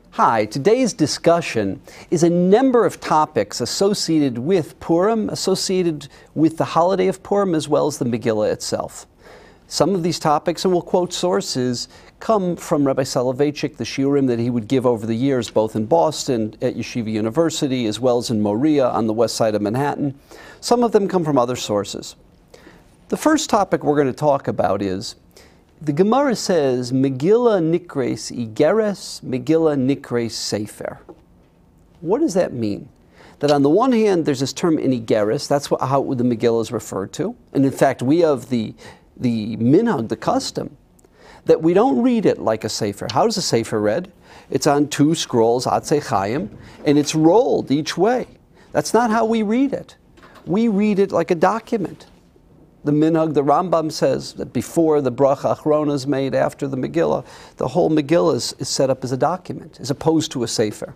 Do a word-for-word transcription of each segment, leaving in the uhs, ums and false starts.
Hi, today's discussion is a number of topics associated with Purim, associated with the holiday of Purim, as well as the Megillah itself. Some of these topics, and we'll quote sources, come from Rabbi Soloveitchik, the shiurim that he would give over the years, both in Boston, at Yeshiva University, as well as in Moriah on the west side of Manhattan. Some of them come from other sources. The first topic we're going to talk about is, the Gemara says, Megillah nikres igeres, Megillah nikres sefer. What does that mean? That on the one hand, there's this term in igeres, that's what, how the Megillah is referred to. And in fact, we have the, the minhag, the custom, that we don't read it like a sefer. How does a sefer read? It's on two scrolls, Atzei Chaim, and it's rolled each way. That's not how we read it. We read it like a document. The minhag, the Rambam says that before the bracha achrona is made, after the Megillah, the whole Megillah is, is set up as a document, as opposed to a sefer.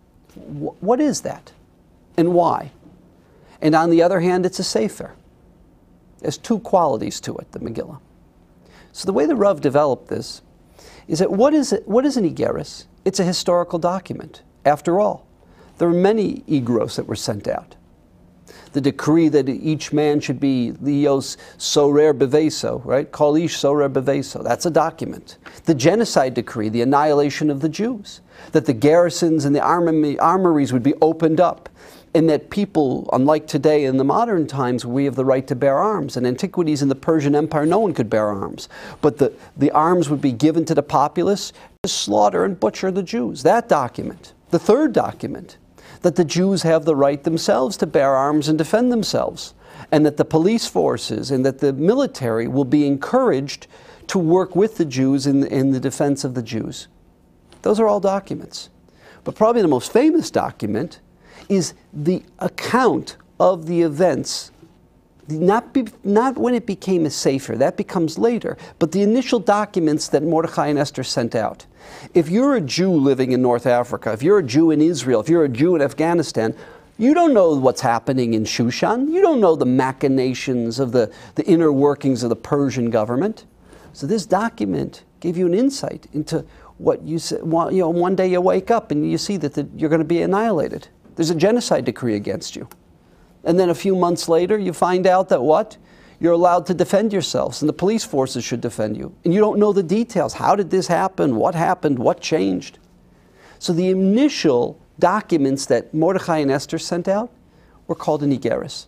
W what is that? And why? And on the other hand, it's a sefer. There's two qualities to it, the Megillah. So the way the Rav developed this is that what is, it, what is an igeres? It's a historical document. After all, there are many igros that were sent out. The decree that each man should be lios sorer beveso, right? Kol ish sorer beveso. That's a document. The genocide decree, the annihilation of the Jews, that the garrisons and the armories would be opened up, and that people, unlike today in the modern times, we have the right to bear arms. In antiquities in the Persian Empire, no one could bear arms. But the, the arms would be given to the populace to slaughter and butcher the Jews. That document. The third document, that the Jews have the right themselves to bear arms and defend themselves, and that the police forces and that the military will be encouraged to work with the Jews in the, in the defense of the Jews. Those are all documents. But probably the most famous document is the account of the events, not, be, not when it became a sefer, that becomes later, but the initial documents that Mordechai and Esther sent out. If you're a Jew living in North Africa, if you're a Jew in Israel, if you're a Jew in Afghanistan, you don't know what's happening in Shushan. You don't know the machinations of the, the inner workings of the Persian government. So this document gave you an insight into what you said. You know, one day you wake up and you see that the, you're going to be annihilated. There's a genocide decree against you. And then a few months later, you find out that what? You're allowed to defend yourselves, and the police forces should defend you. And you don't know the details. How did this happen? What happened? What changed? So the initial documents that Mordechai and Esther sent out were called an igeres.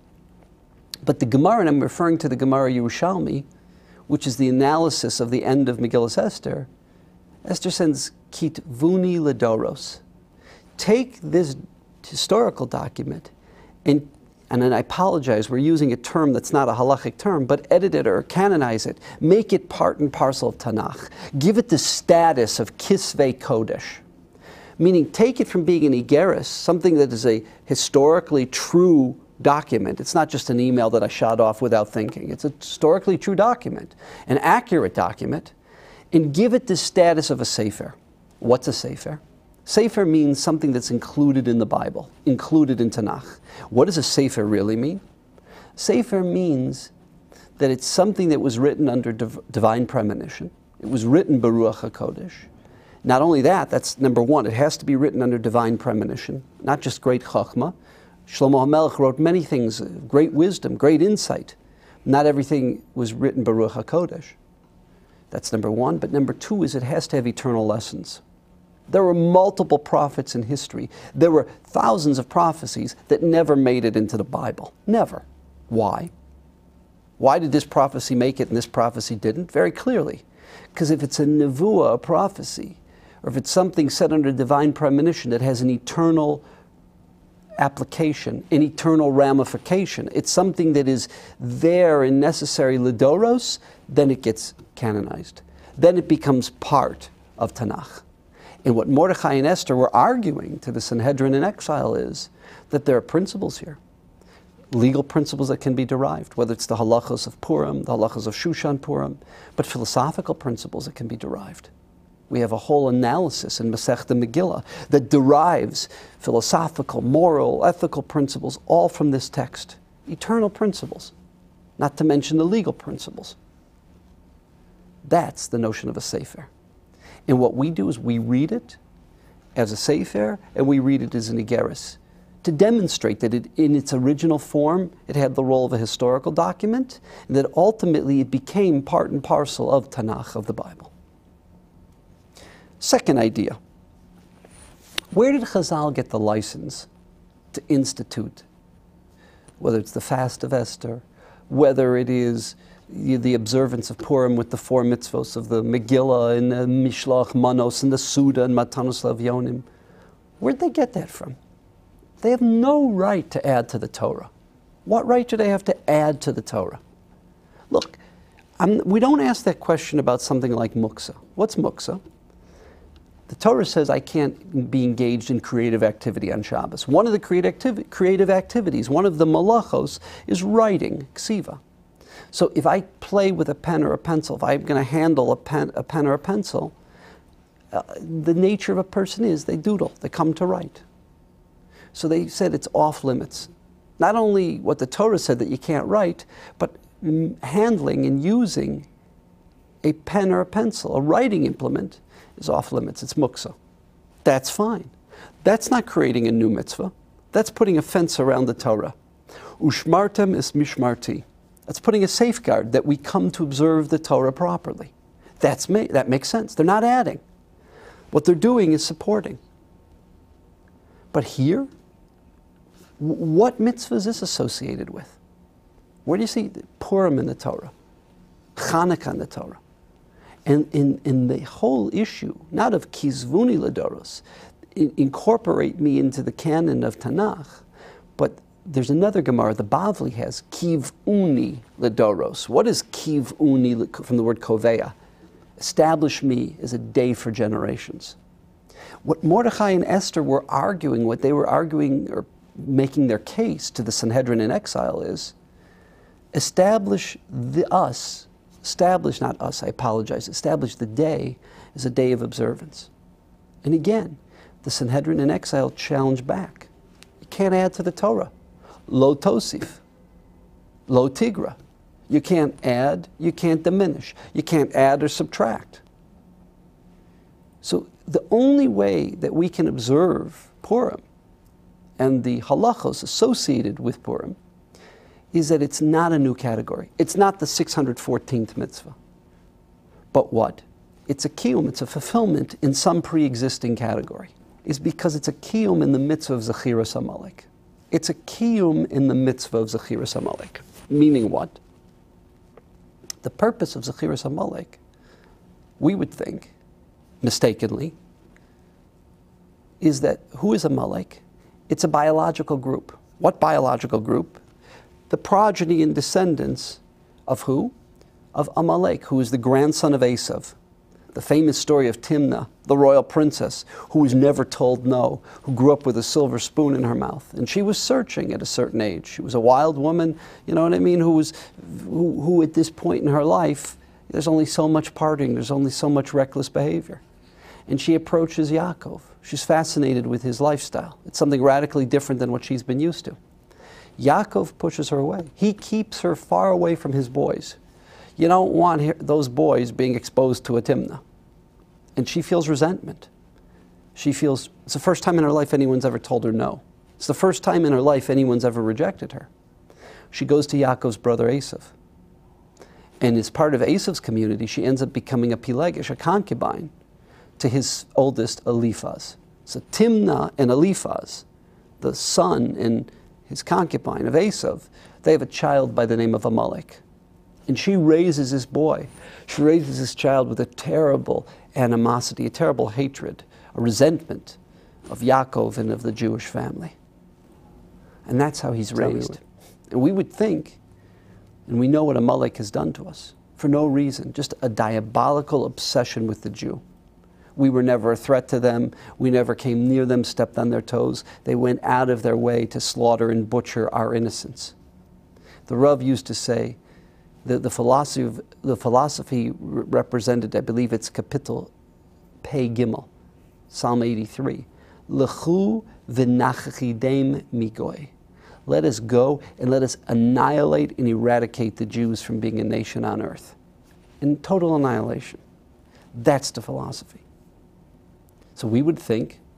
But the Gemara, and I'm referring to the Gemara Yerushalmi, which is the analysis of the end of Megillas Esther, Esther sends kitvuni ledoros. Take this historical document and And then I apologize, we're using a term that's not a halachic term, but edit it or canonize it. Make it part and parcel of Tanakh. Give it the status of Kisvei Kodesh. Meaning take it from being an igeres, something that is a historically true document. It's not just an email that I shot off without thinking. It's a historically true document, an accurate document, and give it the status of a sefer. What's a sefer? Sefer means something that's included in the Bible, included in Tanakh. What does a sefer really mean? Sefer means that it's something that was written under div divine premonition. It was written Baruch HaKodesh. Not only that, that's number one, it has to be written under divine premonition, not just great chachma. Shlomo HaMelech wrote many things, great wisdom, great insight. Not everything was written Baruch HaKodesh. That's number one. But number two is it has to have eternal lessons. There were multiple prophets in history. There were thousands of prophecies that never made it into the Bible. Never. Why? Why did this prophecy make it and this prophecy didn't? Very clearly. Because if it's a nevuah, a prophecy, or if it's something set under divine premonition that has an eternal application, an eternal ramification, it's something that is there and necessary lidoros, then it gets canonized. Then it becomes part of Tanakh. And what Mordechai and Esther were arguing to the Sanhedrin in exile is that there are principles here, legal principles that can be derived, whether it's the halachos of Purim, the halachos of Shushan Purim, but philosophical principles that can be derived. We have a whole analysis in Masechta Megillah that derives philosophical, moral, ethical principles all from this text. Eternal principles, not to mention the legal principles. That's the notion of a sefer. And what we do is we read it as a Sefer, and we read it as an Igeris, to demonstrate that it, in its original form, it had the role of a historical document, and that ultimately it became part and parcel of Tanakh, of the Bible. Second idea, where did Chazal get the license to institute, whether it's the fast of Esther, whether it is the observance of Purim with the four mitzvos of the Megillah and the Mishloach Manos and the Suda and Matanos Levyonim? Where'd they get that from? They have no right to add to the Torah. What right do they have to add to the Torah? Look, I'm, we don't ask that question about something like muksa. What's muksa? The Torah says I can't be engaged in creative activity on Shabbos. One of the creative, activi creative activities, one of the malachos, is writing, ksiva. So if I play with a pen or a pencil, if I'm going to handle a pen, a pen or a pencil, uh, the nature of a person is they doodle, they come to write. So they said it's off limits. Not only what the Torah said that you can't write, but handling and using a pen or a pencil, a writing implement, is off limits. It's muksa. That's fine. That's not creating a new mitzvah. That's putting a fence around the Torah. Ushmartem is mishmarti. That's putting a safeguard that we come to observe the Torah properly. That's ma that makes sense. They're not adding. What they're doing is supporting. But here, what mitzvah is this associated with? Where do you see Purim in the Torah? Chanukah in the Torah? And in, in the whole issue, not of Kizvuni Ladoros, in, incorporate me into the canon of Tanakh, but there's another Gemara, the Bavli has, Kivuni Ladoros. What is Kivuni from the word Koveya? Establish me as a day for generations. What Mordechai and Esther were arguing, what they were arguing or making their case to the Sanhedrin in exile is, establish the us, establish, not us, I apologize, establish the day as a day of observance. And again, the Sanhedrin in exile challenged back. You can't add to the Torah. Lo tosif, lo tigra. You can't add, you can't diminish. You can't add or subtract. So the only way that we can observe Purim and the halachos associated with Purim is that it's not a new category. It's not the six hundred fourteenth mitzvah. But what? It's a kiyum, it's a fulfillment in some pre-existing category. It's because it's a kiyum in the mitzvah of Zechiras Amalek. It's a kiyum in the mitzvah of Zechiras Amalek. Meaning what? The purpose of Zechiras Amalek, we would think, mistakenly, is that who is Amalek? It's a biological group. What biological group? The progeny and descendants of who? Of Amalek, who is the grandson of Esav. The famous story of Timnah, the royal princess, who was never told no, who grew up with a silver spoon in her mouth. And she was searching at a certain age. She was a wild woman, you know what I mean, who was, who, who at this point in her life, there's only so much partying, there's only so much reckless behavior. And she approaches Yaakov. She's fascinated with his lifestyle. It's something radically different than what she's been used to. Yaakov pushes her away. He keeps her far away from his boys. You don't want those boys being exposed to a Timnah. And she feels resentment. She feels, it's the first time in her life anyone's ever told her no. It's the first time in her life anyone's ever rejected her. She goes to Yaakov's brother Esav. And as part of Esav's community, she ends up becoming a Pilegish, a concubine, to his oldest Eliphaz. So Timnah and Eliphaz, the son and his concubine of Esav, they have a child by the name of Amalek. And she raises this boy. She raises this child with a terrible animosity, a terrible hatred, a resentment of Yaakov and of the Jewish family. And that's how he's raised. And we would think, and we know what Amalek has done to us, for no reason, just a diabolical obsession with the Jew. We were never a threat to them. We never came near them, stepped on their toes. They went out of their way to slaughter and butcher our innocence. The Rav used to say, the, the, philosophy, of, the philosophy represented, I believe it's Kapitel Pei Gimel, Psalm eighty-three. Lechu v'nachachidem migoy. Let us go and let us annihilate and eradicate the Jews from being a nation on earth. In total annihilation. That's the philosophy. So we would think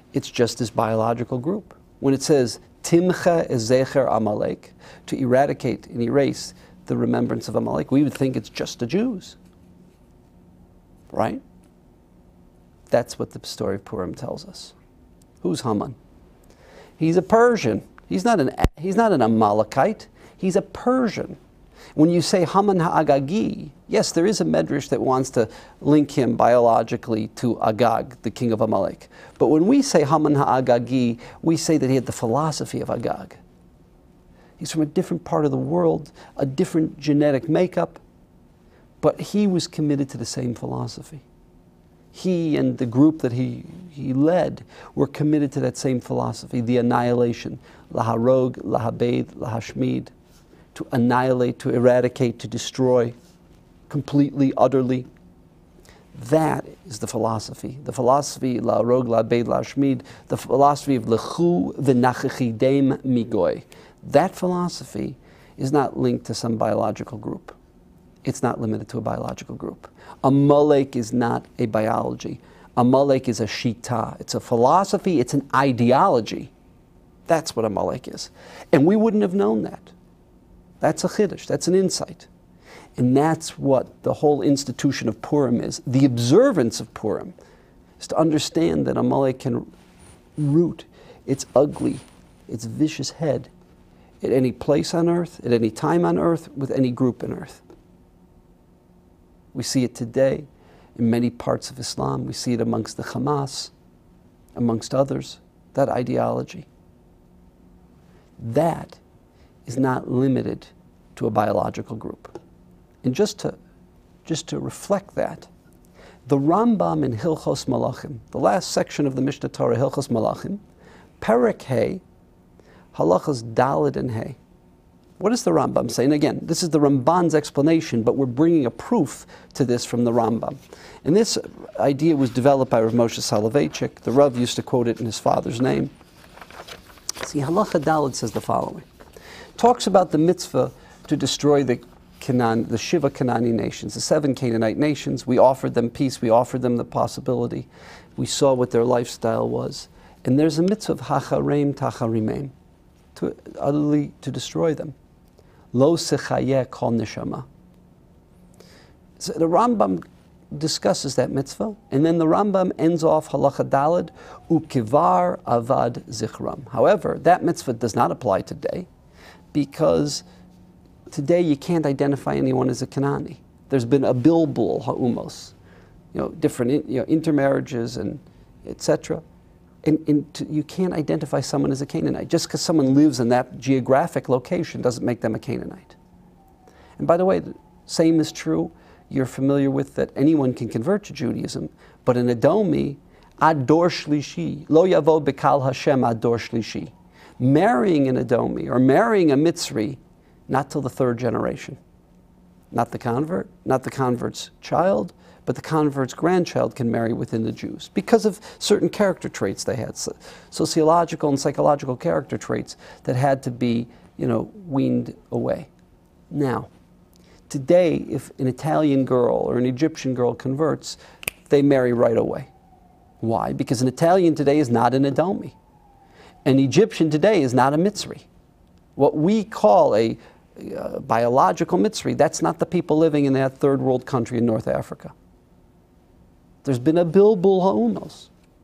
It's just this biological group. When it says, Timcha ezecher Amalek, to eradicate and erase the remembrance of Amalek, we would think it's just the Jews. Right? That's what the story of Purim tells us. Who's Haman? He's a Persian. He's not an, he's not an Amalekite. He's a Persian. When you say Haman ha'Agagi, yes, there is a medrash that wants to link him biologically to Agag, the king of Amalek. But when we say Haman ha'Agagi, we say that he had the philosophy of Agag. He's from a different part of the world, a different genetic makeup, but he was committed to the same philosophy. He and the group that he, he led were committed to that same philosophy, the annihilation, laharog, lahabed, lahashmid, to annihilate, to eradicate, to destroy, completely, utterly. That is the philosophy. The philosophy, laharog, lahabed, lahashmid, the philosophy of lechu v'nachachidem migoy. That philosophy is not linked to some biological group. It's not limited to a biological group. Amalek is not a biology. Amalek is a shita. It's a philosophy. It's an ideology. That's what Amalek is. And we wouldn't have known that. That's a chiddush. That's an insight. And that's what the whole institution of Purim is. The observance of Purim is to understand that Amalek can root its ugly, its vicious head at any place on earth, at any time on earth, with any group on earth. We see it today in many parts of Islam. We see it amongst the Hamas, amongst others, that ideology. That is not limited to a biological group. And just to, just to reflect that, the Rambam in Hilchos Malachim, the last section of the Mishnah Torah, Hilchos Malachim, Perek Hey, Halachas Daled and Hey. What does the Rambam say? And again, this is the Ramban's explanation, but we're bringing a proof to this from the Rambam. And this idea was developed by Rav Moshe Soloveitchik. The Rav used to quote it in his father's name. See, Halacha Daled says the following. Talks about the mitzvah to destroy the Canaan, the Shiva Canaanite nations, the seven Canaanite nations. We offered them peace. We offered them the possibility. We saw what their lifestyle was. And there's a mitzvah of Hacharem Tacharimem, to utterly to destroy them. Lo sechayeh kol neshama. So the Rambam discusses that mitzvah, and then the Rambam ends off Halacha Daled, ukivar avad zichram. However, that mitzvah does not apply today, because today you can't identify anyone as a Canaanite. There's been a bilbul ha'umos, you know, different you know, intermarriages and et cetera. And, and to, you can't identify someone as a Canaanite. Just because someone lives in that geographic location doesn't make them a Canaanite. And by the way, the same is true, you're familiar with that anyone can convert to Judaism, but an Edomi, ador shlishi, lo yavo bekal Hashem ador shlishi. Marrying an Edomi or marrying a Mitzri, not till the third generation. Not the convert, not the convert's child, but the convert's grandchild can marry within the Jews because of certain character traits they had, sociological and psychological character traits that had to be, you know, weaned away. Now, today, if an Italian girl or an Egyptian girl converts, they marry right away. Why? Because an Italian today is not an Edomi. An Egyptian today is not a Mitzri. What we call a, a biological Mitzri, that's not the people living in that third world country in North Africa. There's been a bilbul ha'umos.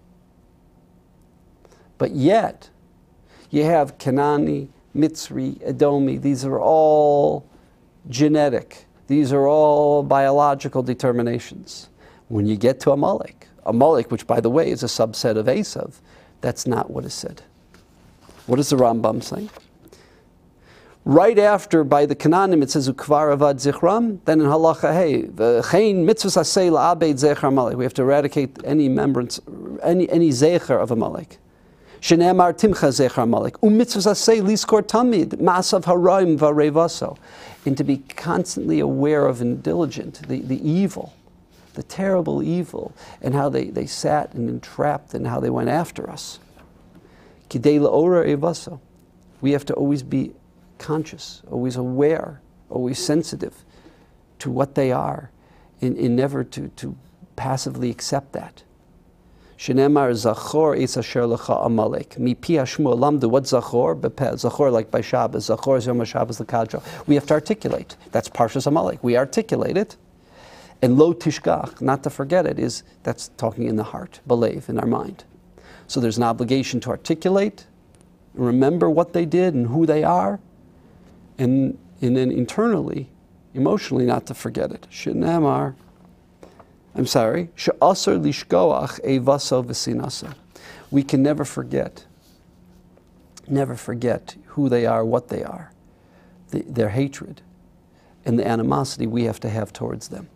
But yet, you have Kanani, Mitzri, Edomi. These are all genetic. These are all biological determinations. When you get to Amalek, Amalek, which by the way is a subset of Esav, that's not what is said. What does the Rambam say? Right after, by the Canaanim, it says, Ukvar avad zichram. Then in Halacha, hey, v'chein mitzvahs asay la'abed zecher Amalek. We have to eradicate any remembrance, any, any zecher of Amalek. Shene'emar timcha zecher Amalek. U'mitzvahs asay liskor tamid, ma'asav haraim v'arevaso. And to be constantly aware of and diligent, the, the evil, the terrible evil, and how they, they sat and entrapped and how they went after us. Kidei la'ora evaso. We have to always be conscious, always aware, always sensitive to what they are, and, and never to, to passively accept that. Shenemar Zachor Eitz Asher Lecha Amalek. Mi pi hashmu lamdu. What Zachor? Zachor, like by Shabbos. Zachor is Yom HaShabbos L'Kadro. We have to articulate. That's Parshas Amalek. We articulate it. And lo tishkach, not to forget it, is that's talking in the heart, believe, in our mind. So there's an obligation to articulate, remember what they did and who they are, and, and then internally, emotionally, not to forget it. Shenemar, I'm sorry, she'asar lishkoach evaso v'sinasa. We can never forget, never forget who they are, what they are, the, their hatred, and the animosity we have to have towards them.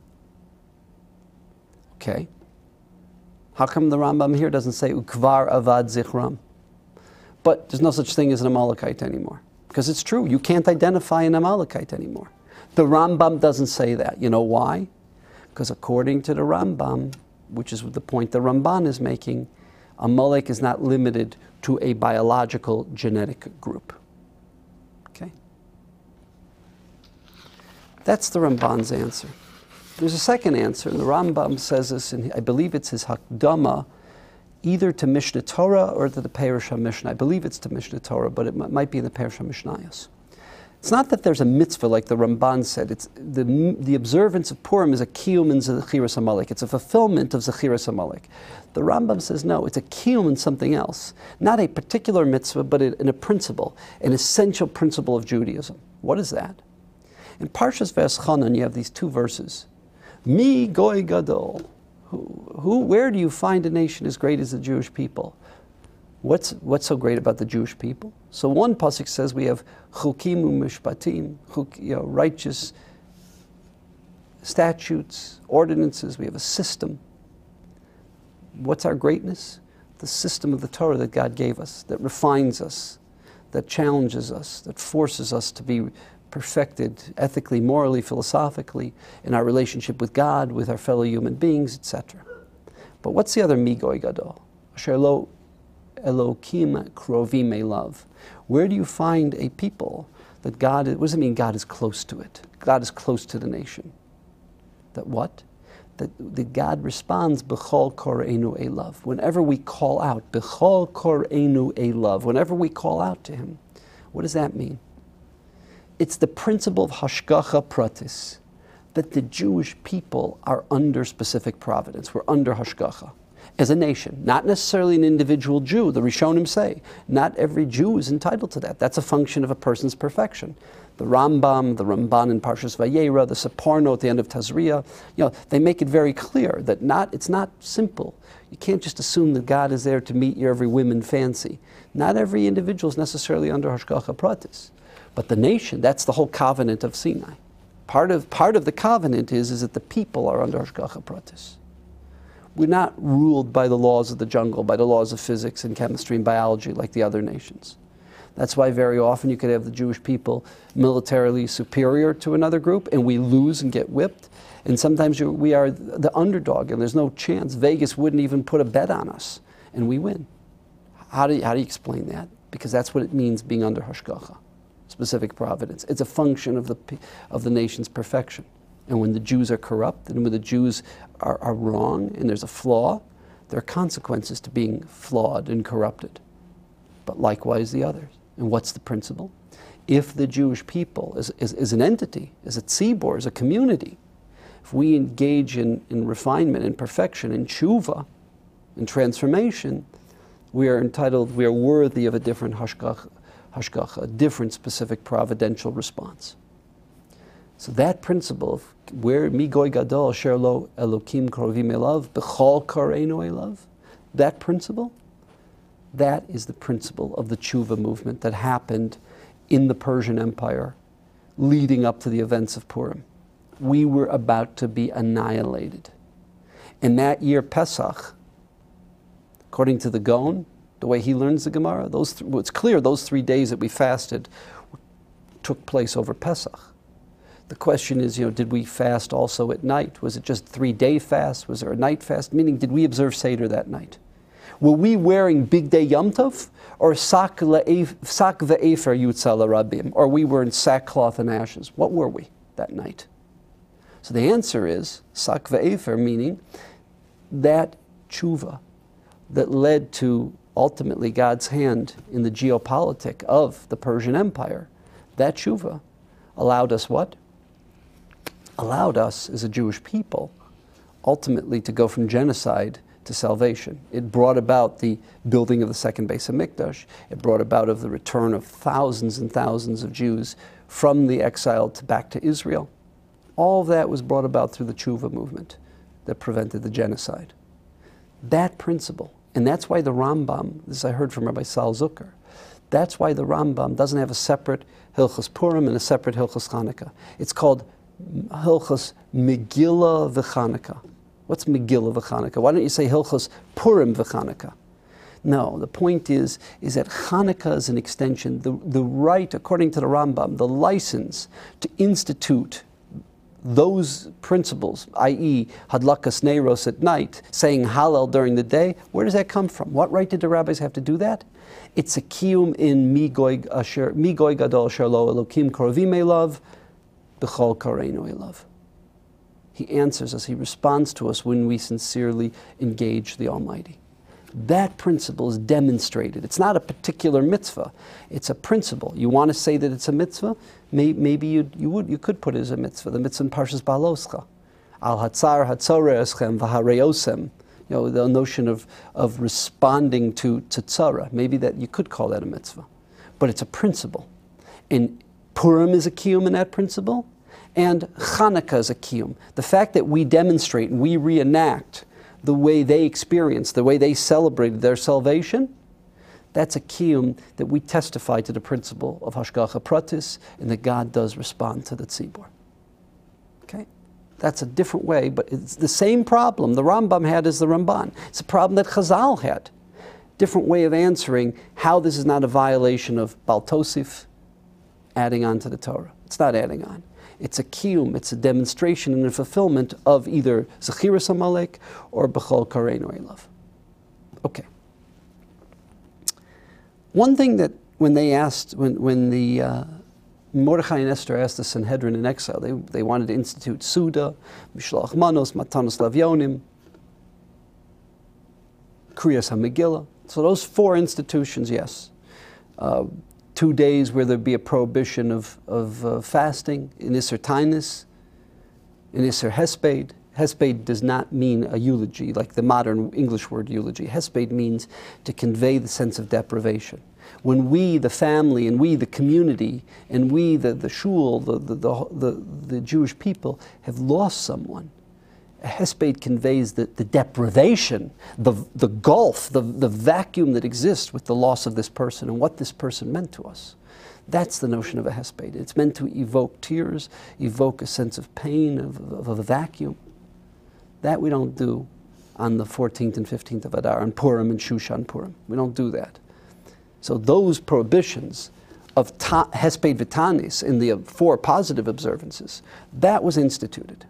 Okay. How come the Rambam here doesn't say ukvar avad zichram? But there's no such thing as an Amalekite anymore. Because it's true, you can't identify an Amalekite anymore. The Rambam doesn't say that. You know why? Because according to the Rambam, which is the point the Ramban is making, Amalek is not limited to a biological genetic group. Okay? That's the Ramban's answer. There's a second answer, and the Rambam says this, and I believe it's his Hakdama, either to Mishnah Torah or to the Perush HaMishnah. I believe it's to Mishnah Torah, but it might be in the Perush HaMishnayos. It's not that there's a mitzvah like the Ramban said. It's the, the observance of Purim is a kiyum in Zechiras Amalek. It's a fulfillment of Zechiras Amalek. The Rambam says no, it's a kiyum in something else. Not a particular mitzvah, but in a principle, an essential principle of Judaism. What is that? In Parshas V'eschanan, you have these two verses. Mi goy gadol. Who, who, where do you find a nation as great as the Jewish people? What's, what's so great about the Jewish people? So one pasuk says we have chukim u'mishpatim, you know, righteous statutes, ordinances. We have a system. What's our greatness? The system of the Torah that God gave us, that refines us, that challenges us, that forces us to be perfected ethically, morally, philosophically, in our relationship with God, with our fellow human beings, et cetera. But what's the other migoy gadol? Asher lo Elokim krovim elav. Where do you find a people that God, what does it mean God is close to it? God is close to the nation. That what? That, that God responds b'chol koreinu elav. Whenever we call out, b'chol koreinu elav, whenever we call out to Him, what does that mean? It's the principle of hashgacha pratis, that the Jewish people are under specific providence. We're under hashgacha. As a nation, not necessarily an individual Jew. The Rishonim say, not every Jew is entitled to that. That's a function of a person's perfection. The Rambam, the Ramban in Parshas Vayera, the Separno at the end of Tazria, you know, they make it very clear that not, it's not simple. You can't just assume that God is there to meet your every whim and fancy. Not every individual is necessarily under hashgacha pratis. But the nation, that's the whole covenant of Sinai. Part of, part of the covenant is, is that the people are under hashgacha pratis. We're not ruled by the laws of the jungle, by the laws of physics and chemistry and biology like the other nations. That's why very often you could have the Jewish people militarily superior to another group, and we lose and get whipped. And sometimes you, we are the underdog, and there's no chance. Vegas wouldn't even put a bet on us, and we win. How do you, how do you explain that? Because that's what it means being under hashgacha, specific providence. It's a function of the, of the nation's perfection. And when the Jews are corrupt, and when the Jews are, are wrong, and there's a flaw, there are consequences to being flawed and corrupted. But likewise the others. And what's the principle? If the Jewish people is, is, is an entity, is a tzibor, is a community, if we engage in, in refinement and perfection, in tshuva, in transformation, we are entitled, we are worthy of a different hashgacha, hashgacha, a different specific providential response. So that principle of where mi goy gadol asher lo elokim krovim elav b'chol kareinu elav, that principle, that is the principle of the tshuva movement that happened in the Persian Empire leading up to the events of Purim. We were about to be annihilated. And that year Pesach, according to the Gaon, the way he learns the Gemara, those th it's clear those three days that we fasted took place over Pesach. The question is, you know, did we fast also at night? Was it just three-day fast? Was there a night fast? Meaning, did we observe Seder that night? Were we wearing Big Day Yom Tov or sak ve'efer yutza l'rabim? Or we were in sackcloth and ashes? What were we that night? So the answer is sak ve'efer, meaning that tshuva, that led to ultimately God's hand in the geopolitic of the Persian Empire, that tshuva allowed us what? Allowed us as a Jewish people ultimately to go from genocide to salvation. It brought about the building of the second Beis HaMikdash. It brought about of the return of thousands and thousands of Jews from the exile to back to Israel. All of that was brought about through the tshuva movement that prevented the genocide. That principle, and that's why the Rambam, this I heard from Rabbi Sal Zucker, that's why the Rambam doesn't have a separate Hilchos Purim and a separate Hilchos Chanukah. It's called Hilchos Megillah v'Chanukah. What's Megillah v'Chanukah? Why don't you say Hilchos Purim v'Chanukah? No, the point is, is that Chanukah is an extension, the, the right, according to the Rambam, the license to institute those principles, that is Hadlakas Neiros at night, saying Hallel during the day, where does that come from? What right did the rabbis have to do that? It's a kiyum in Migoy Asher, Migoy Gadol Asher Lo Elokim Koravim Elav, B'chol Kareinu Elav. He answers us, he responds to us when we sincerely engage the Almighty. That principle is demonstrated. It's not a particular mitzvah. It's a principle. You want to say that it's a mitzvah? Maybe you, you, would, you could put it as a mitzvah. The mitzvah in Parshas Baloscha. Al hatzar hatzoreh eschem v'hareosem. You know, the notion of, of responding to, to tzara. Maybe that you could call that a mitzvah. But it's a principle. And Purim is a kiyum in that principle. And Chanukah is a kiyum. The fact that we demonstrate and we reenact the way they experienced, the way they celebrated their salvation, that's a kiyum that we testify to the principle of Hashgacha Pratis and that God does respond to the tzibur. Okay? That's a different way, but it's the same problem the Rambam had as the Ramban. It's a problem that Chazal had. Different way of answering how this is not a violation of Bal Tosif, adding on to the Torah. It's not adding on. It's a kiyum, it's a demonstration and a fulfillment of either Zechiras Amalek or B'chol Kareinu Elav. Okay. One thing that when they asked, when, when the uh, Mordechai and Esther asked the Sanhedrin in exile, they, they wanted to institute Suda, Mishloach Manos, Matanos Lavyonim, Kriyas HaMegillah. So those four institutions, yes. Uh, Two days where there'd be a prohibition of, of uh, fasting in Isser Tainus, in Isser Hesped. Hesped does not mean a eulogy, like the modern English word eulogy. Hesped means to convey the sense of deprivation. When we, the family, and we, the community, and we, the, the shul, the, the, the, the, the Jewish people, have lost someone, a hesped conveys the, the deprivation, the, the gulf, the, the vacuum that exists with the loss of this person and what this person meant to us. That's the notion of a hesped. It's meant to evoke tears, evoke a sense of pain, of, of, of a vacuum. That we don't do on the fourteenth and fifteenth of Adar, on Purim and Shushan Purim. We don't do that. So those prohibitions of hesped v'tanis in the four positive observances, that was instituted.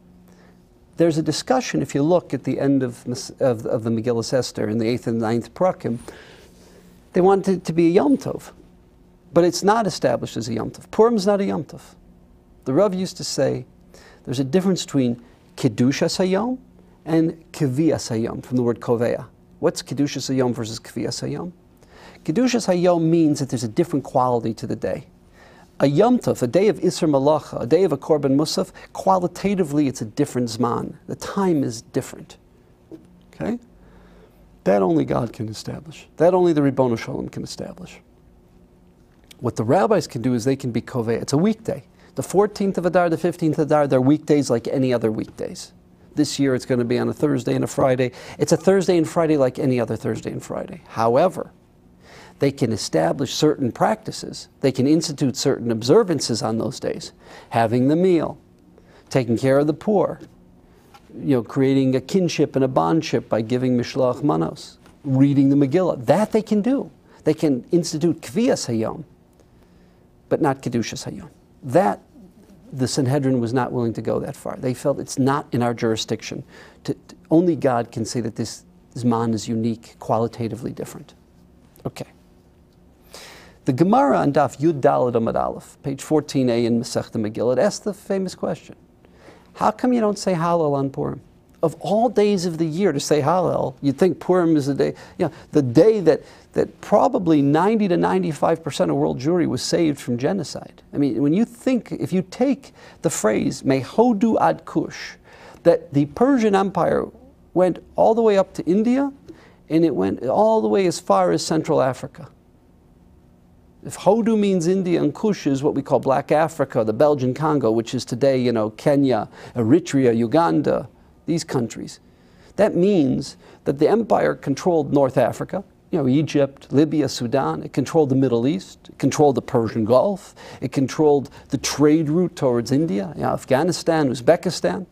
There's a discussion, if you look at the end of, of, of the Megillas Esther in the eighth and ninth prakim, they wanted it to be a Yom Tov, but it's not established as a Yom Tov. Purim's not a Yom Tov. The Rav used to say there's a difference between Kedushas Hayom and Kvias Hayom, from the word Kovea. What's Kedushas Hayom versus Kvias Hayom? Kedushas Hayom means that there's a different quality to the day. A Yom Tov, a day of Isser Malacha, a day of a Korban Musaf, qualitatively it's a different Zman. The time is different. Okay? That only God can establish. That only the Ribbono Shalom can establish. What the rabbis can do is they can be Kovei. It's a weekday. The fourteenth of Adar, the fifteenth of Adar, they're weekdays like any other weekdays. This year it's going to be on a Thursday and a Friday. It's a Thursday and Friday like any other Thursday and Friday. However, they can establish certain practices. They can institute certain observances on those days. Having the meal, taking care of the poor, you know, creating a kinship and a bondship by giving Mishloach Manos, reading the Megillah. That they can do. They can institute Kvias Hayom, but not Kedushas Hayom. That, the Sanhedrin was not willing to go that far. They felt it's not in our jurisdiction. To, to, only God can say that this Zman is unique, qualitatively different. Okay. The Gemara on Daf Yud Daled Amud Aleph, page fourteen A in Masechta Megillah, asks the famous question: how come you don't say Hallel on Purim? of all days of the year to say Hallel, you'd think Purim is the day, you know, the day that, that probably ninety to ninety-five percent of world Jewry was saved from genocide. I mean, when you think, if you take the phrase, Mehodu ad Kush, that the Persian Empire went all the way up to India, and it went all the way as far as Central Africa. If Hodu means India and Kush is what we call Black Africa, the Belgian Congo, which is today, you know, Kenya, Eritrea, Uganda, these countries. That means that the empire controlled North Africa, you know, Egypt, Libya, Sudan. It controlled the Middle East. It controlled the Persian Gulf. It controlled the trade route towards India, you know, Afghanistan, Uzbekistan.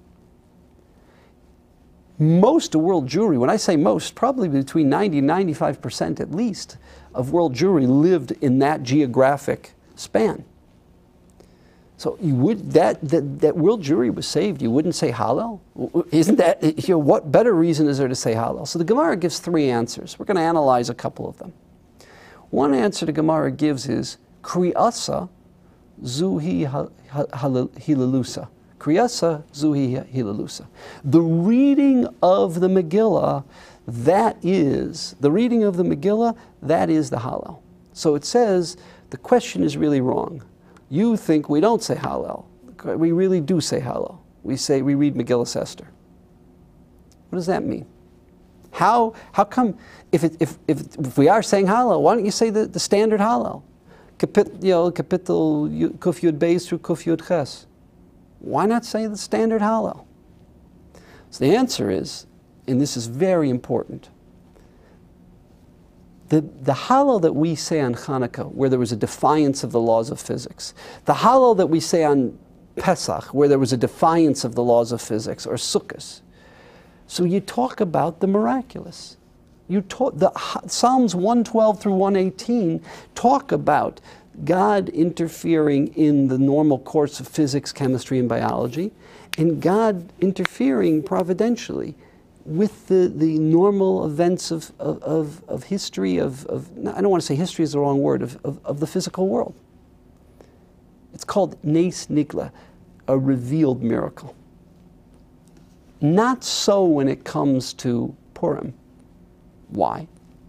Most of world Jewry, when I say most, probably between ninety and ninety-five percent at least of world Jewry lived in that geographic span. So you would, that, that, that world Jewry was saved, you wouldn't say Hallel? Isn't that, you know, what better reason is there to say Hallel? So the Gemara gives three answers. We're going to analyze a couple of them. One answer the Gemara gives is Kriyasa Zuhi Hilalusa. Kriyasa Zuhi Hilalusa. The reading of the Megillah, that is, the reading of the Megillah, that is the Hallel. So it says, the question is really wrong. You think we don't say Hallel. We really do say Hallel. We say, we read Megillah Esther. What does that mean? How, how come, if, it, if, if, if we are saying Hallel, why don't you say the, the standard Hallel? Capit, you know, Kapitel Kuf Yud Beis through Kuf Yud Ches. Why not say the standard Hallel? So the answer is, and this is very important, the, the Hallel that we say on Hanukkah, where there was a defiance of the laws of physics, the Hallel that we say on Pesach, where there was a defiance of the laws of physics, or Sukkot. So you talk about the miraculous. You talk, the Psalms one twelve through one eighteen talk about God interfering in the normal course of physics, chemistry, and biology, and God interfering providentially with the, the normal events of, of, of, of history, of, of, I don't want to say history is the wrong word, of, of, of the physical world. It's called Nes Nigla, a revealed miracle. Not so when it comes to Purim. Why?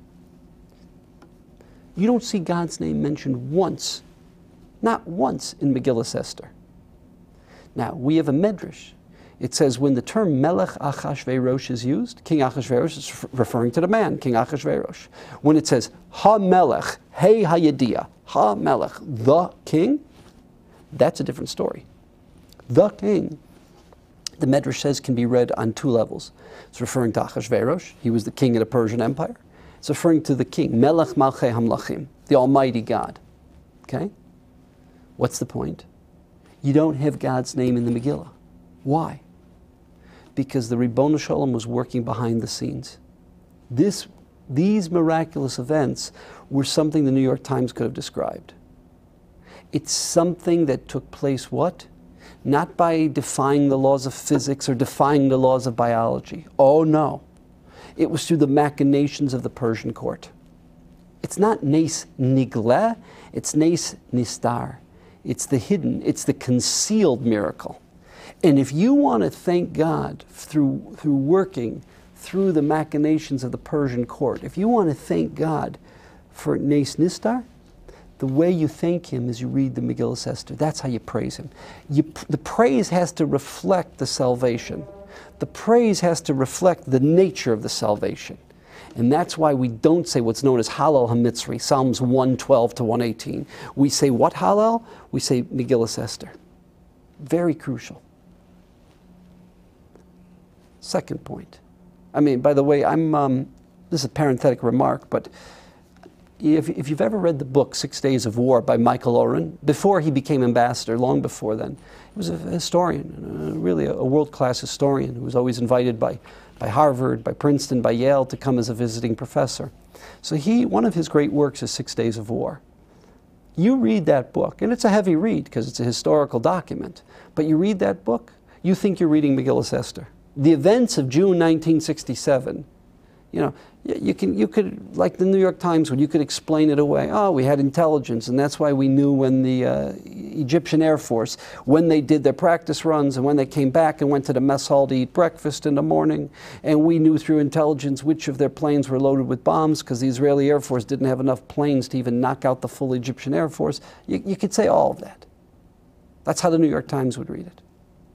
You don't see God's name mentioned once, not once in Megillah Esther. Now, we have a medrash. It says when the term Melech Achashverosh is used, King Achashverosh is referring to the man, King Achashverosh. When it says Ha-Melech, Hey Hayediah, Ha-Melech, the king, that's a different story. The king, the medrash says, can be read on two levels. It's referring to Achashverosh. He was the king of the Persian Empire. It's referring to the king, Melech Malchei Hamlachim, the Almighty God. Okay? What's the point? You don't have God's name in the Megillah. Why? Because the Ribono Shalom was working behind the scenes. This, these miraculous events were something the New York Times could have described. It's something that took place, what? Not by defying the laws of physics or defying the laws of biology. Oh no. It was through the machinations of the Persian court. It's not Nes Nigleh, it's Nes Nistar. It's the hidden, it's the concealed miracle. And if you want to thank God through, through working through the machinations of the Persian court, if you want to thank God for Nes Nistar, the way you thank Him is you read the Megillah Esther. That's how you praise Him. You, the praise has to reflect the salvation. The praise has to reflect the nature of the salvation. And that's why we don't say what's known as Hallel HaMitzri, Psalms one twelve to one eighteen. We say what Hallel? We say Megillah Esther. Very crucial. Second point. I mean, by the way, I'm, um, this is a parenthetic remark, but if, if you've ever read the book Six Days of War by Michael Oren, before he became ambassador, long before then, he was a historian, uh, really a, a world-class historian who was always invited by, by Harvard, by Princeton, by Yale to come as a visiting professor. So he, one of his great works is Six Days of War. You read that book, and it's a heavy read because it's a historical document, but you read that book, you think you're reading Megillah Esther. The events of June nineteen sixty-seven, you know, you can, you could, like the New York Times, when you could explain it away. Oh, we had intelligence, and that's why we knew when the, uh, you Egyptian Air Force, when they did their practice runs and when they came back and went to the mess hall to eat breakfast in the morning. And we knew through intelligence which of their planes were loaded with bombs because the Israeli Air Force didn't have enough planes to even knock out the full Egyptian Air Force. You, you could say all of that. That's how the New York Times would read it.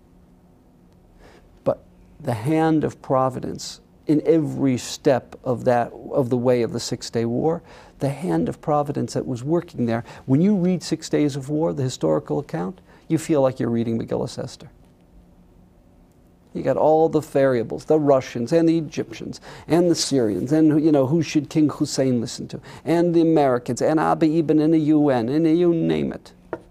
But the hand of providence in every step of that, of the way of the Six-Day War, the hand of providence that was working there. When you read Six Days of War, the historical account, you feel like you're reading Megillah Esther. You got all the variables, the Russians and the Egyptians and the Syrians, and you know, who should King Hussein listen to, and the Americans, and Abi Ibn in the U N, and you name it.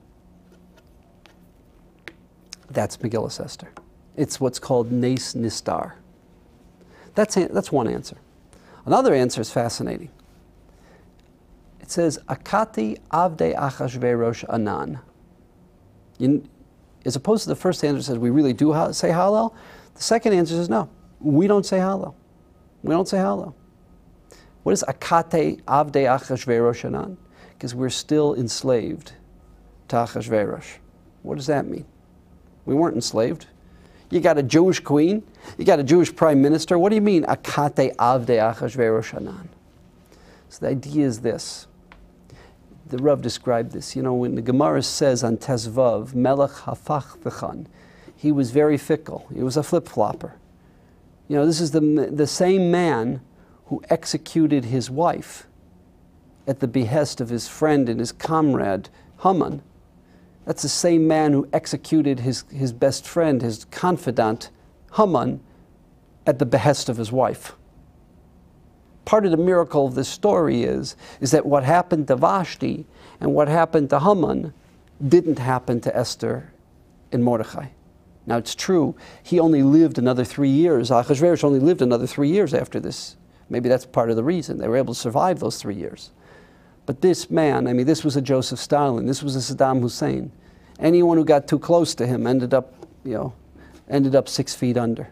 That's Megillah Esther. It's what's called Nes Nistar. That's, that's one answer. Another answer is fascinating. It says, Akati Avdei Achashverosh Anan. You, as opposed to the first answer that says we really do ha say Hallel, the second answer says no, we don't say Hallel. We don't say Hallel. What is Akate Avdei Achashverosh Anan? Because we're still enslaved to Achashverosh. What does that mean? We weren't enslaved. You got a Jewish queen, you got a Jewish prime minister. What do you mean, Akate Avdei Achashverosh Anan? So the idea is this. The Rav described this. You know, when the Gemara says on Tezvav, Melech hafach v'chan, he was very fickle. He was a flip-flopper. You know, this is the, the same man who executed his wife at the behest of his friend and his comrade, Haman. That's the same man who executed his, his best friend, his confidant, Haman, at the behest of his wife. Part of the miracle of this story is, is that what happened to Vashti and what happened to Haman didn't happen to Esther and Mordechai. Now it's true, he only lived another three years. Achashverosh only lived another three years after this. Maybe that's part of the reason. They were able to survive those three years. But this man, I mean, this was a Joseph Stalin, this was a Saddam Hussein. Anyone who got too close to him ended up, you know, ended up six feet under.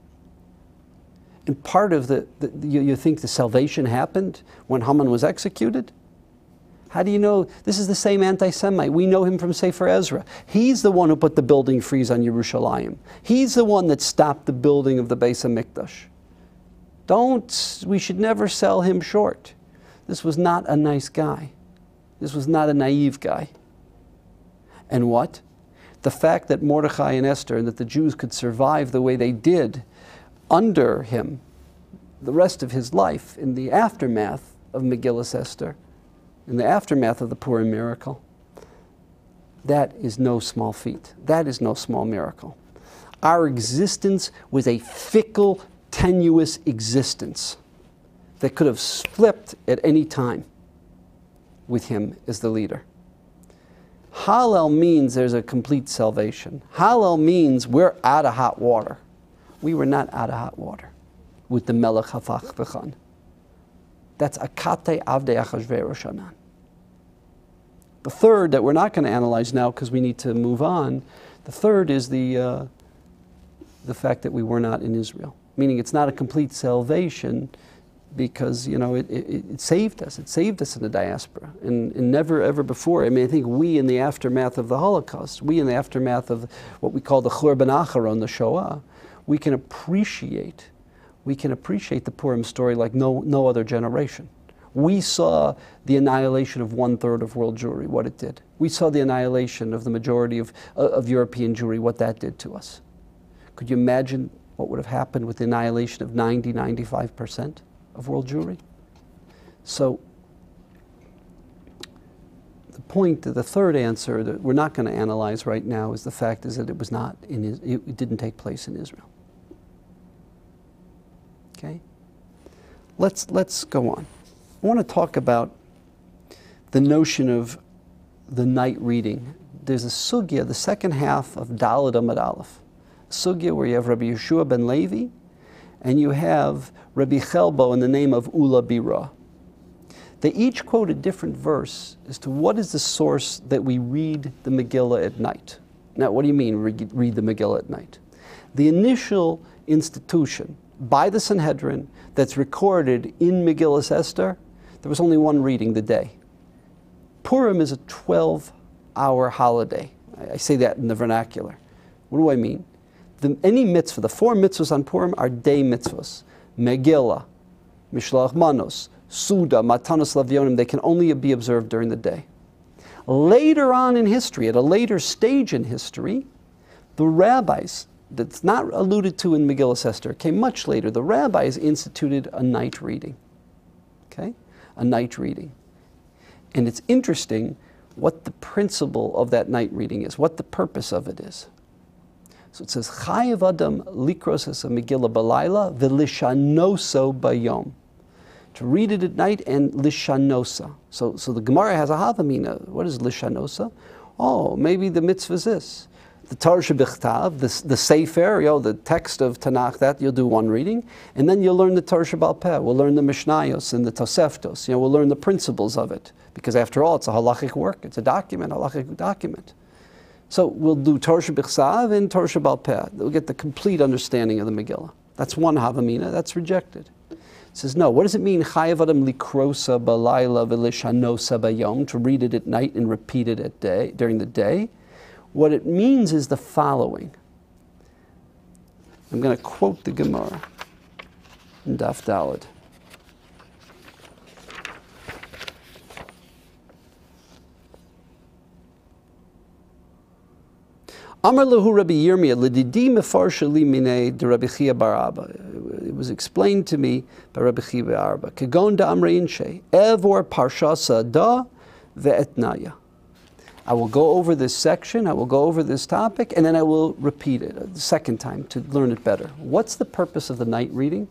And part of the, the you, you think the salvation happened when Haman was executed? How do you know? This is the same anti-Semite. We know him from Sefer Ezra. He's the one who put the building freeze on Yerushalayim. He's the one that stopped the building of the Beis HaMikdash. Don't, we should never sell him short. This was not a nice guy. This was not a naive guy. And what? The fact that Mordechai and Esther and that the Jews could survive the way they did under him the rest of his life in the aftermath of Megillah Esther, in the aftermath of the Purim miracle, that is no small feat. That is no small miracle. Our existence was a fickle, tenuous existence that could have flipped at any time with him as the leader. Hallel means there's a complete salvation. Hallel means we're out of hot water. We were not out of hot water with the Melech hafach v'chan. That's Akate Avdei Achashverosh Anan. The third that we're not going to analyze now because we need to move on, the third is the, uh, the fact that we were not in Israel. Meaning it's not a complete salvation because, you know, it, it, it saved us. It saved us in the diaspora. And, and never ever before. I mean, I think we in the aftermath of the Holocaust, we in the aftermath of what we call the Churban Acharon, the Shoah, we can appreciate, we can appreciate the Purim story like no, no other generation. We saw the annihilation of one-third of world Jewry, what it did. We saw the annihilation of the majority of, uh, of European Jewry, what that did to us. Could you imagine what would have happened with the annihilation of ninety, ninety-five percent of world Jewry? So, the point, the third answer that we're not going to analyze right now is the fact is that it was not in, it didn't take place in Israel. Okay? Let's, let's go on. I want to talk about the notion of the night reading. There's a sugya, the second half of Daled Amud Aleph. A sugya where you have Rabbi Yeshua ben Levi and you have Rabbi Chelbo in the name of Ula Bira. They each quote a different verse as to what is the source that we read the Megillah at night. Now, what do you mean read, read the Megillah at night? The initial institution by the Sanhedrin that's recorded in Megillah Esther, there was only one reading the day. Purim is a twelve our holiday. I, I say that in the vernacular. What do I mean? The, any mitzvah, the four mitzvahs on Purim are day mitzvahs. Megillah, Mishloach Manos, Suda, Matanos Lavionim, they can only be observed during the day. Later on in history, at a later stage in history, the rabbis, that's not alluded to in Megillah Esther, came much later. The rabbis instituted a night reading. Okay? A night reading. And it's interesting what the principle of that night reading is, what the purpose of it is. So it says, Chayev Adam likros es Megillah balayla v'lishanoso bayom. To read it at night and lishanosa. So, so the Gemara has a havamina. What is lishanosa? Oh, maybe the mitzvah is this. The Torah Shebichtav, the, the Sefer, you know, the text of Tanakh, that you'll do one reading, and then you'll learn the Torah Shebal Peh. We'll learn the Mishnayos and the Toseftos. You know, we'll learn the principles of it, because after all, it's a halachic work. It's a document, a halachic document. So we'll do Torah Shebichtav and Torah Shebal Peh. We'll get the complete understanding of the Megillah. That's one havamina. That's rejected. It says no. What does it mean? Chayev Adam likrosa balayla v'lishanosa bayom, to read it at night and repeat it at day during the day. What it means is the following. I'm going to quote the Gemara in Daf Daled. Amar lehu Rabbi Yirmiyah l'didi mefarsha li minei de Rabbi Chia bar Abba. It was explained to me by Rabbi Chia bar Abba. Kegon da amrei inshe evor parshasa da ve'etnaya. I will go over this section, I will go over this topic, and then I will repeat it the second time to learn it better. What's the purpose of the night reading?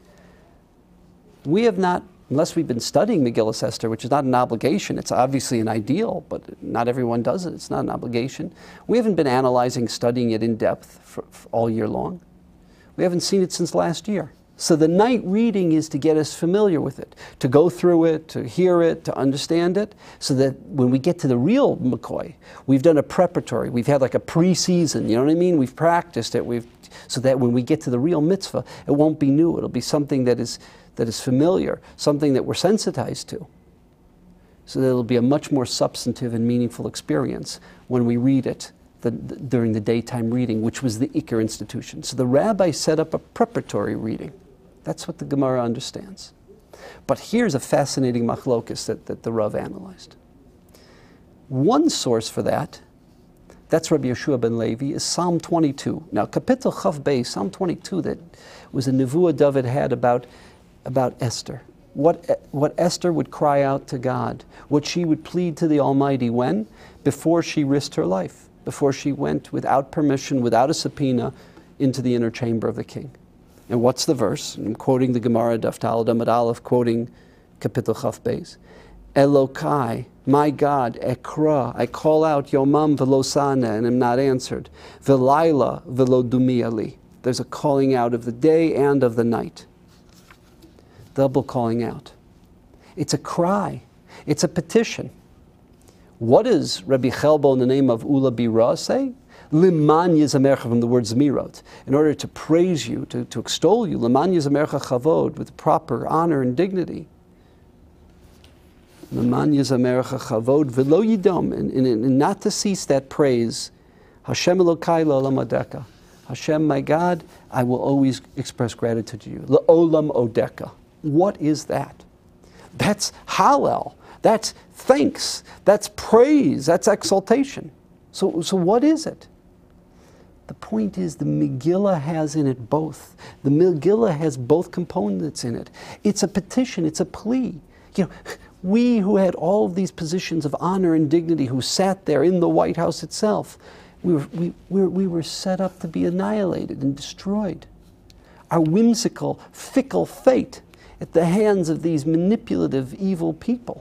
We have not, unless we've been studying Megillah Esther, which is not an obligation, it's obviously an ideal, but not everyone does it, it's not an obligation. We haven't been analyzing, studying it in depth for, for all year long. We haven't seen it since last year. So the night reading is to get us familiar with it, to go through it, to hear it, to understand it, so that when we get to the real McCoy, we've done a preparatory, we've had like a pre-season, you know what I mean? We've practiced it, we've, so that when we get to the real mitzvah, it won't be new, it'll be something that is, that is familiar, something that we're sensitized to. So that it'll be a much more substantive and meaningful experience when we read it The, the, during the daytime reading, which was the Iker institution. So the rabbi set up a preparatory reading. That's what the Gemara understands. But here's a fascinating machlokus that, that the Rav analyzed. One source for that, that's Rabbi Yeshua ben Levi, is Psalm twenty-two. Now, Kapitel Chav Beis, Psalm twenty-two, that was a nevuah David had about, about Esther. What, what Esther would cry out to God, what she would plead to the Almighty when? Before she risked her life. Before she went without permission, without a subpoena, into the inner chamber of the king. And what's the verse? I'm quoting the Gemara, Daf Daled Amud Aleph, quoting Kapitel Chaf Beis. Elokai, my God, Ekra, I call out Yomam velo sana, and am not answered. Velayla velo dumi ali. There's a calling out of the day and of the night. Double calling out. It's a cry. It's a petition. What does Rabbi Chelbo in the name of Ula Bira say? Liman yizamercha, from the word Zmirot. In order to praise you, to, to extol you, Liman yizamercha chavod, with proper honor and dignity. Liman yizamercha chavod velo yidom, and, and, and not to cease that praise. Hashem Elokai la'olam odeka. Hashem, my God, I will always express gratitude to you. La'olam odeka. What is that? That's Hallel. That's thanks. That's praise. That's exaltation. So, so what is it? The point is the Megillah has in it both. The Megillah has both components in it. It's a petition. It's a plea. You know, we who had all of these positions of honor and dignity, who sat there in the White House itself, we were, we, we were, we were set up to be annihilated and destroyed. Our whimsical, fickle fate at the hands of these manipulative, evil people.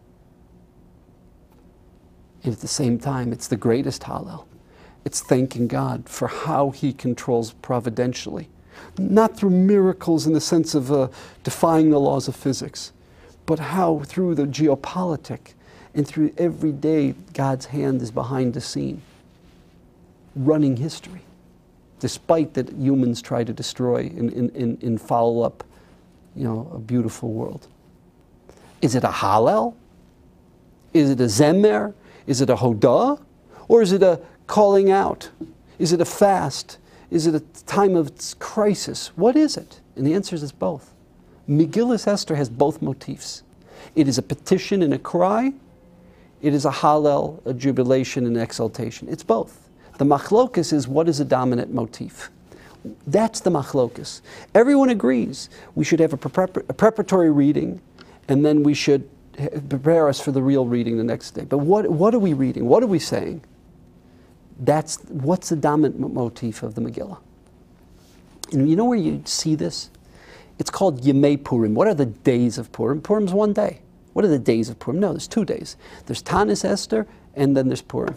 And at the same time, it's the greatest Hallel. It's thanking God for how He controls providentially. Not through miracles in the sense of uh, defying the laws of physics, but how through the geopolitic and through every day God's hand is behind the scene, running history, despite that humans try to destroy and, and, and, and foul up, you know, a beautiful world. Is it a Hallel? Is it a Zemer? Is it a Hodah? Or is it a calling out? Is it a fast? Is it a time of crisis? What is it? And the answer is it's both. Megillas Esther has both motifs. It is a petition and a cry. It is a hallel, a jubilation and exaltation. It's both. The machlokus is, what is a dominant motif? That's the machlokus. Everyone agrees we should have a, prepar a preparatory reading, and then we should prepare us for the real reading the next day. But what, what are we reading? What are we saying? That's, what's the dominant motif of the Megillah? And you know where you see this? It's called Yemei Purim. What are the days of Purim? Purim's one day. What are the days of Purim? No, there's two days. There's Tanis Esther, and then there's Purim.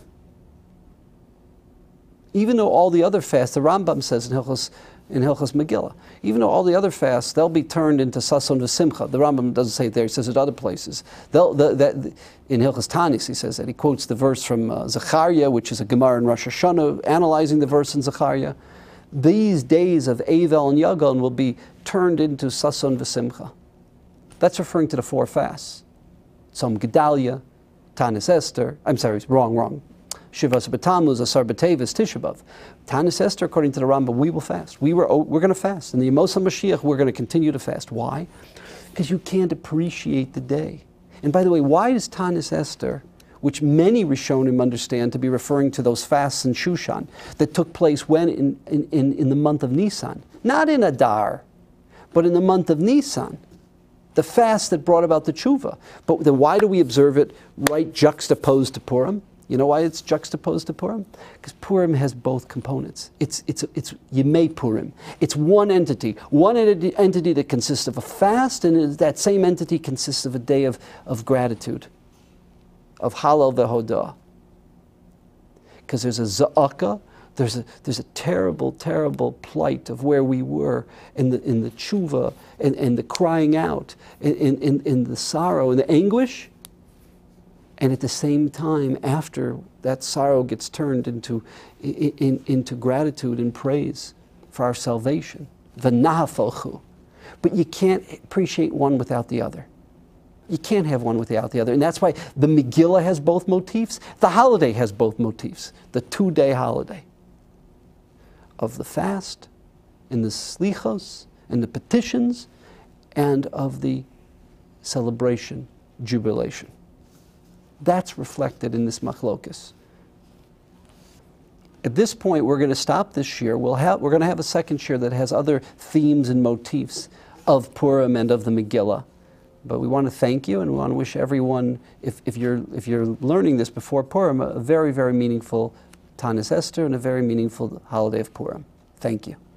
Even though all the other fasts, the Rambam says in Hilchos, in Hilchos Megillah, even though all the other fasts, they'll be turned into Sason v'Simcha. The Rambam doesn't say it there, he says it other places. They'll, the, that, in Hilchos Tanis, he says that. He quotes the verse from uh, Zechariah, which is a Gemara in Rosh Hashanah, analyzing the verse in Zechariah. These days of Eivel and Yagon will be turned into Sason v'Simcha. That's referring to the four fasts. Tzom Gedalia, Tanis Esther, I'm sorry, wrong, wrong. Shivas B'Tammuz, Asar B'Tevis, Tisha B'Av. Tanis Esther, according to the Rambam, we will fast. We were, we're going to fast. In the Yemos HaMashiach, we're going to continue to fast. Why? Because you can't appreciate the day. And by the way, why does Tanis Esther, which many Rishonim understand to be referring to those fasts in Shushan, that took place when? In, in, in, in the month of Nisan. Not in Adar, but in the month of Nisan. The fast that brought about the tshuva. But then why do we observe it right juxtaposed to Purim? You know why it's juxtaposed to Purim? Because Purim has both components. It's, it's, it's Yemei Purim. It's one entity. One entity, entity that consists of a fast, and that same entity consists of a day of, of gratitude, of Hallel v'Hodah. Because there's a Za'aka, there's a, there's a terrible, terrible plight of where we were in the, in the tshuva, and, and the crying out, in, in, in the sorrow and the anguish. And at the same time, after that sorrow gets turned into, in, in, into gratitude and praise for our salvation. V'nahafolchu. But you can't appreciate one without the other. You can't have one without the other. And that's why the Megillah has both motifs. The holiday has both motifs. The two-day holiday of the fast, and the slichos, and the petitions, and of the celebration, jubilation. That's reflected in this machlokus. At this point, we're going to stop this year. We'll have, we're going to have a second year that has other themes and motifs of Purim and of the Megillah. But we want to thank you, and we want to wish everyone, if, if, you're, if you're learning this before Purim, a very, very meaningful Tanis Esther and a very meaningful holiday of Purim. Thank you.